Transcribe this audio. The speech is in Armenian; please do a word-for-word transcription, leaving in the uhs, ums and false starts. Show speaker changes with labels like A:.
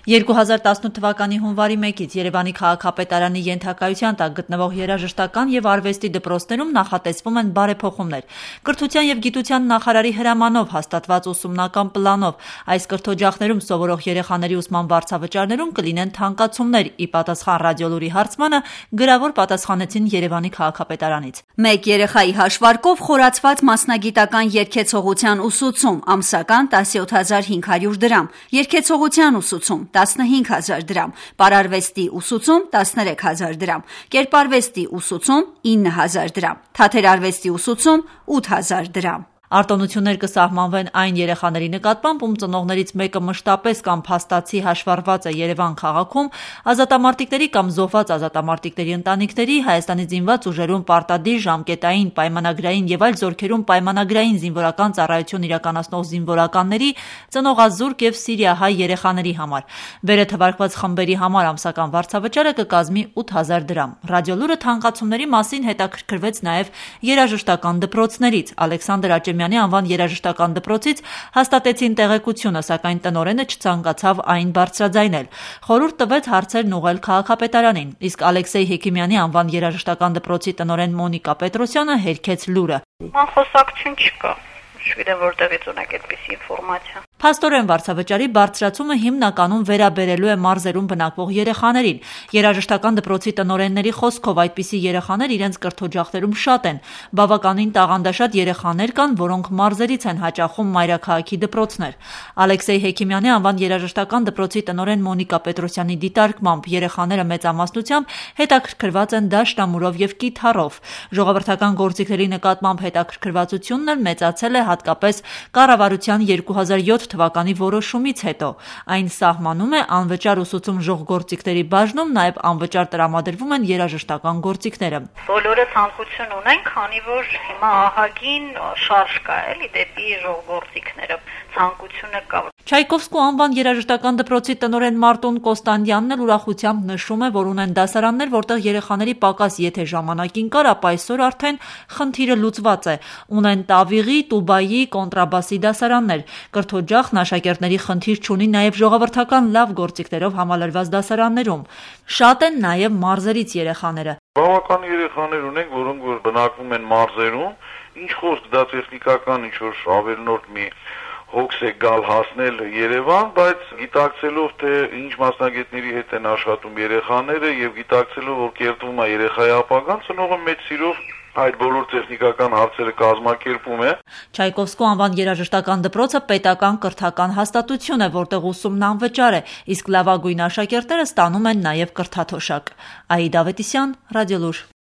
A: երկու հազար տասնութ թվականի հունվարի մեկից Երևանի քաղաքապետարանի ենթակայության տակ գտնվող երաժշտական եւ արվեստի դպրոցներում նախատեսվում են բարեփոխումներ։ Կրթության եւ գիտության նախարարի հրամանով հաստատված ուսումնական պլանով այս կրթօջախներում սովորող երեխաների ուսման վարձավճարներում կլինեն թանկացումներ։ Ի պատասխան ռադիոլուրի հարցմանը գրավոր պատասխանեցին Երևանի քաղաքապետարանից։
B: Մեկ երեխայի հաշվարկով խորացված մասնագիտական երգեցողության ուսուցում ամսական տասնյոթ հազար հինգ հարյուր դրամ, երգեցողության ուսուցում տասնհինգ հազար դրամ, պարարվեստի ուսուցում տասներեք հազար դրամ, կերպարվեստի ուսուցում ինը հազար դրամ, թատերարվեստի ուսուցում ութ հազար դրամ։
A: Արտոնություններ կսահմանվեն այն երեխաների նկատմամբ, ում ծնողներից մեկը մշտապես կամ փաստացի հաշվառված է Երևան քաղաքում, ազատամարտիկների կամ զոհված ազատամարտիկների ընտանիքների, Հայաստանի զինված ուժերում պարտադիր ժամկետային, պայմանագրային եւ այլ զորքերում պայմանագրային զինվորական ծառայություն իրականացնող զինվորականների, ծնողազուրկ եւ սիրիահայ երեխաների համար։ Վերը թվարկված խմբերի համար ամսական վարձավճարը կկազմի ութ հազար դրամ։ Ռադիոլուրը թանկացումների մասին հետաքրքրվեց նաեւ երաժշտական դպրոցներից։ Ալեքսանդր Աճեմյանի անվան երաժշտական դպրոցից հաստատեցին տեղեկությունը, սակայն տնօրենը չցանկացավ այն բարձրաձայնել։ Խորհուրդ տվեց հարցերն ուղղել քաղաքապետարանին, իսկ Ալեքսեյ Հեքիմյանի անվան երաժշտական դպրոցի տնօրեն Մոնիկա Պետրոսյանը հերքեց լուրը։
C: Խոսակցություն չկա։ Չգիտեմ որտեղից ունեք այդպիսի ինֆորմացիա։
A: Փաստորեն վարձավճարի բարձրացումը հիմնականում վերաբերելու է մարզերում բնակվող երեխաներին։ Երաժշտական դպրոցի տնօրենների խոսքով այդպիսի երեխաներ իրենց կրթօջախներում շատ են։ Բավականին տաղանդաշատ երեխաներ կան, որոնք մարզերից են հաճախում մայրաքաղաքի դպրոցներ։ Ալեքսեյ Հեքիմյանի անվան երաժշտական դպրոցի տնօրեն Մոնիկա Պետրոսյանի դիտարկմամբ երեխաները մեծամասնությամբ հետաքրքրված են դաշնամուրով եւ կիթառով։ Ժողովրդական գործիքների նկատմամբ հետաքրքրվածությունն էլ մեծացել է հատկապես կառավարության երկու հազար յոթ թվականի որոշումից հետո։ Այն սահմանում է անվճար ուսուցում ժողգործիքների բաժնում, նաև անվճար տրամադրվում են երաժշտական գործիքները։
C: Բոլորը ցանկություն ունեն, քանի որ հիմա ահագին շարժ կա էլի դեպի ժողգործիքները, ցանկությունը կա։
A: Չայկովսկու անվան երաժշտական դպրոցի տնօրեն Մարտուն Կոստանդյանն էլ ուրախությամբ նշում է, որ ունեն դասարաններ, որտեղ երեխաների պակաս եթե ժամանակին կար, ապա այսօր արդեն խնդիրը լուծված է։ Ունեն տավիղի, տուբայի, կոնտրաբասի դասարաններ։ Կրթօջախն աշակերտների խնդիր չունի նաև ժողովրդական լավ գործիքներով համալրված դասարաններում։ Շատ են նաև մարզերից երեխաները։
D: Բավական երեխաներ ունենք, որոնք որ բնակվում են մարզերում, ինչ խոսք դա տեխնիկական ինչ որ ավելնորդ մի հոգս է գալ հասնել Երևան, բայց գիտակցելով թե ինչ մասնագետների հետ են աշխատում երեխաները եւ գիտակցելով որ կերտվում է երեխայի ապագան, ծնողը մեծ սիրով այդ բոլոր տեխնիկական հարցերը կազմակերպում է։
A: Չայկովսկու անվան երաժշտական դպրոցը պետական կրթական հաստատություն է, որտեղ ուսումն անվճար է, իսկ լավագույն աշակերտները ստանում են նաև կրթաթոշակ։ Աիդա Ավետիսյան, Ռադիոլուր։